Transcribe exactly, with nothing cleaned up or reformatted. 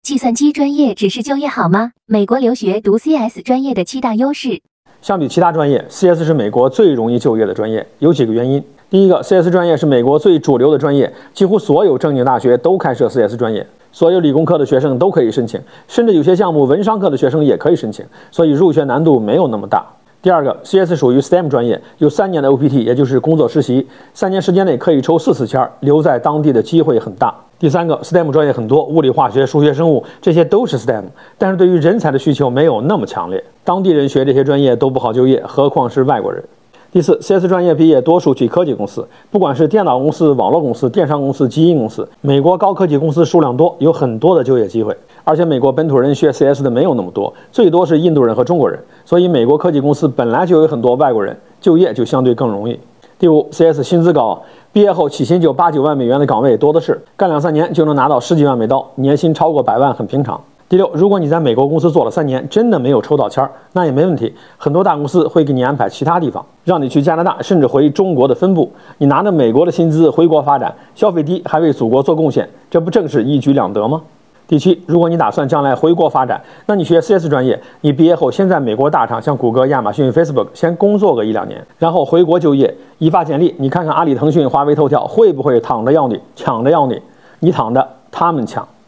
计算机专业只是就业好吗？美国留学读 C S 专业的七大优势。 相比其他专业 ，C S 是美国最容易就业的专业，有几个原因。第一个 ，C S 专业是美国最主流的专业，几乎所有正经大学都开设 C S 专业，所有理工科的学生都可以申请，甚至有些项目文商科的学生也可以申请，所以入学难度没有那么大。第二个 ，C S 属于 S T E M 专业，有三年的 O P T， 也就是工作实习，三年时间内可以抽四次签，留在当地的机会很大。第三个 ，S T E M 专业很多，物理、化学、数学、生物这些都是 S T E M， 但是对于人才的需求没有那么强烈，当地人学这些专业都不好就业，何况是外国人。第四 ，C S 专业毕业多数去科技公司，不管是电脑公司、网络公司、电商公司、基因公司，美国高科技公司数量多，有很多的就业机会。而且美国本土人学 C S 的没有那么多，最多是印度人和中国人，所以美国科技公司本来就有很多外国人，就业就相对更容易。第五 ，C S 薪资高，毕业后起薪就八九万美元的岗位多的是，干两三年就能拿到十几万美刀，年薪超过百万很平常。第六，如果你在美国公司做了三年，真的没有抽到签儿，那也没问题。很多大公司会给你安排其他地方，让你去加拿大，甚至回中国的分部。你拿着美国的薪资回国发展，消费低，还为祖国做贡献，这不正是一举两得吗？第七，如果你打算将来回国发展，那你学 C S 专业，你毕业后先在美国大厂，像谷歌、亚马逊、Facebook 先工作个一两年，然后回国就业。一发简历，你看看阿里、腾讯、华为、头条会不会躺着要你，抢着要你？你躺着，他们抢。